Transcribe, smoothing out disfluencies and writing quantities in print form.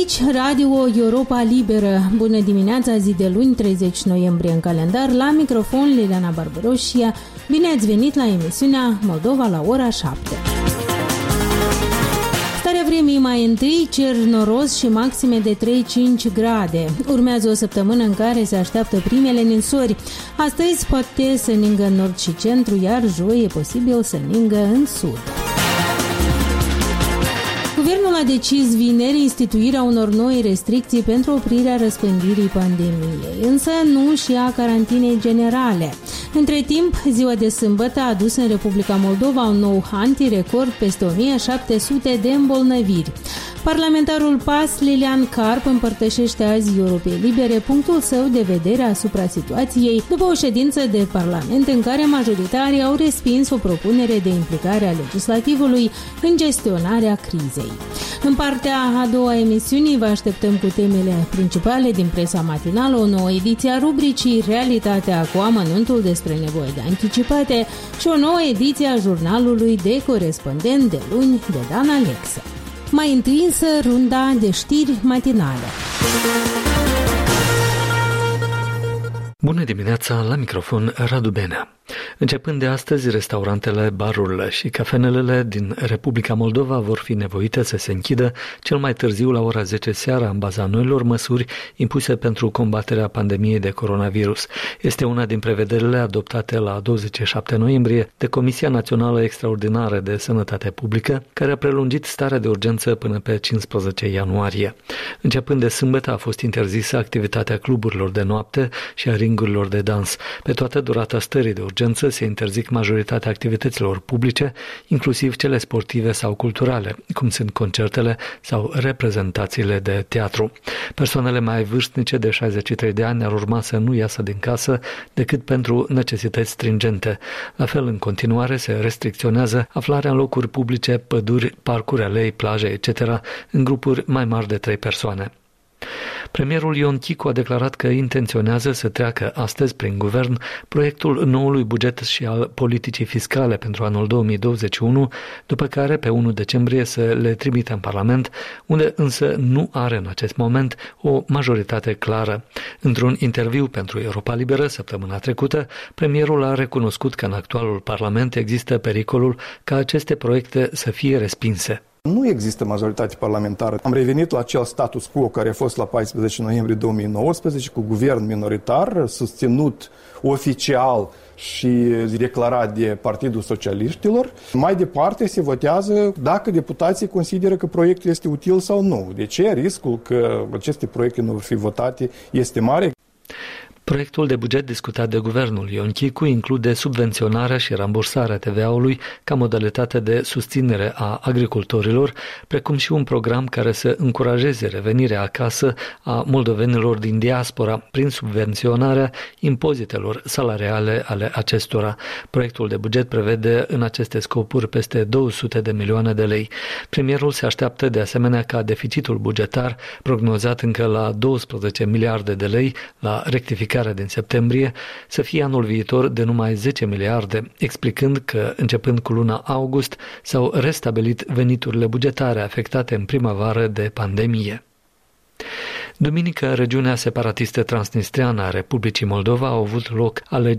Aici, Radio Europa Liberă. Bună dimineața, zi de luni, 30 noiembrie în calendar. La microfon, Liliana Barbaroșia. Bine ați venit la emisiunea Moldova la ora 7. Starea vremii mai întâi, cer noros și maxime de 3-5 grade. Urmează o săptămână în care se așteaptă primele ninsori. Astăzi poate să ningă în nord și centru, iar joi e posibil să ningă în sud. Guvernul a decis vineri instituirea unor noi restricții pentru oprirea răspândirii pandemiei, însă nu și a carantinei generale. Între timp, ziua de sâmbătă a adus în Republica Moldova un nou antirecord, peste 1700 de îmbolnăviri. Parlamentarul PAS, Lilian Carp, împărtășește azi Europei Libere punctul său de vedere asupra situației după o ședință de Parlament în care majoritarii au respins o propunere de implicare a legislativului în gestionarea crizei. În partea a doua emisiunii vă așteptăm cu temele principale din presa matinală, o nouă ediție a rubricii Realitatea cu amănuntul despre nevoie de anticipate și o nouă ediție a jurnalului de corespondent de luni de Dan Alexe. Mai întâi însă runda de știri matinale. Bună dimineața, la microfon Radu Benea. Începând de astăzi, restaurantele, barurile și cafenelele din Republica Moldova vor fi nevoite să se închidă cel mai târziu la ora 10 seara în baza noilor măsuri impuse pentru combaterea pandemiei de coronavirus. Este una din prevederile adoptate la 27 noiembrie de Comisia Națională Extraordinară de Sănătate Publică, care a prelungit starea de urgență până pe 15 ianuarie. Începând de sâmbătă a fost interzisă activitatea cluburilor de noapte și a ringurilor de dans. Pe toată durata stării de urgență se interzic majoritatea activităților publice, inclusiv cele sportive sau culturale, cum sunt concertele sau reprezentațiile de teatru. Persoanele mai vârstnice de 63 de ani ar urma să nu iasă din casă decât pentru necesități stringente. La fel, în continuare, se restricționează aflarea în locuri publice, păduri, parcuri, alei, plaje, etc., în grupuri mai mari de 3 persoane. Premierul Ion Chicu a declarat că intenționează să treacă astăzi prin guvern proiectul noului buget și al politicii fiscale pentru anul 2021, după care pe 1 decembrie să le trimită în Parlament, unde însă nu are în acest moment o majoritate clară. Într-un interviu pentru Europa Liberă săptămâna trecută, premierul a recunoscut că în actualul Parlament există pericolul ca aceste proiecte să fie respinse. Nu există majoritate parlamentară. Am revenit la acel status quo care a fost la 14 noiembrie 2019 cu guvern minoritar, susținut oficial și declarat de Partidul Socialiștilor. Mai departe se votează dacă deputații consideră că proiectul este util sau nu. De ce riscul că aceste proiecte nu vor fi votate este mare. Proiectul de buget discutat de guvernul Ion Chicu include subvenționarea și rambursarea TVA-ului ca modalitate de susținere a agricultorilor, precum și un program care să încurajeze revenirea acasă a moldovenilor din diaspora prin subvenționarea impozitelor salariale ale acestora. Proiectul de buget prevede în aceste scopuri peste 200 de milioane de lei. Premierul se așteaptă de asemenea ca deficitul bugetar, prognozat încă la 12 miliarde de lei la rectificare din septembrie, să fie anul viitor de numai 10 miliarde, explicând că, începând cu luna august, s-au restabilit veniturile bugetare afectate în primăvară de pandemie. Duminică, regiunea separatistă transnistreană a Republicii Moldova au avut loc alegeri